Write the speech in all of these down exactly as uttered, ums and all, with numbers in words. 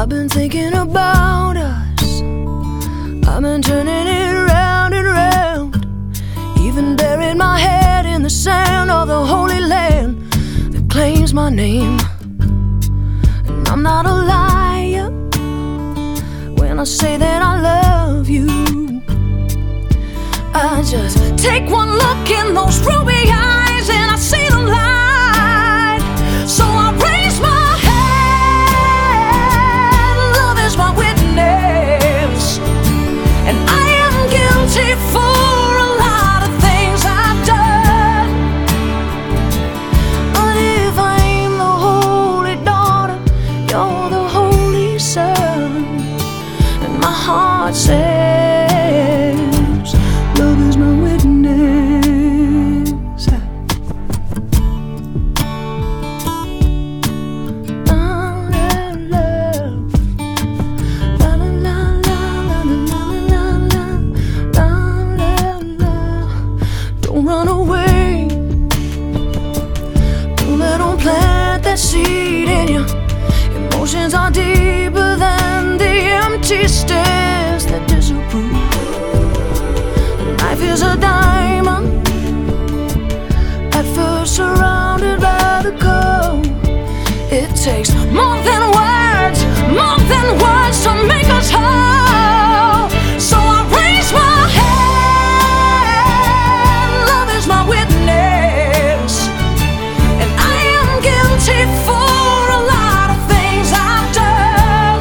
I've been thinking about us. I've been turning it round and round, even buried my head in the sand of the Holy Land that claims my name. And I'm not a liar when I say that I love you. I just take one look in those ruby eyes and I see the light. So I raise my hand, love is my witness, and I am guilty for a lot of things I've done. But if I'm the holy daughter, you're the holy son, and my heart says love is my witness. Don't run away. Don't let them plant that seed in you. Emotions are deeper than the empty stares that disapprove. Life is a diamond, at first surrounded by the gold. It takes more than words, more than words to make us whole. So I raise my hand, love is my witness, and I am guilty for a lot of things I've done.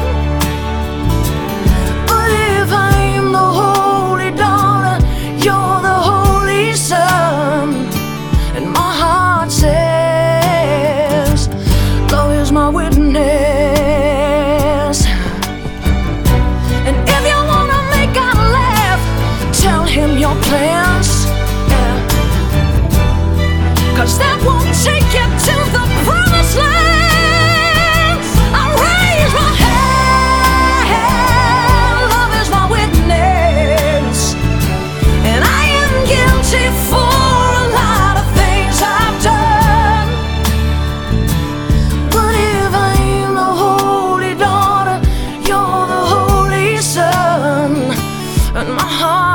But if I'm the holy daughter, you're the holy son, and my heart says love is my witness. And if you wanna make God laugh, tell him your plans, yeah. 'Cause that won't take you to the promised land. I raise my hand, love is my witness, and I am guilty for a lot of things I've done. But if I'm the holy daughter, you're the holy son, and my heart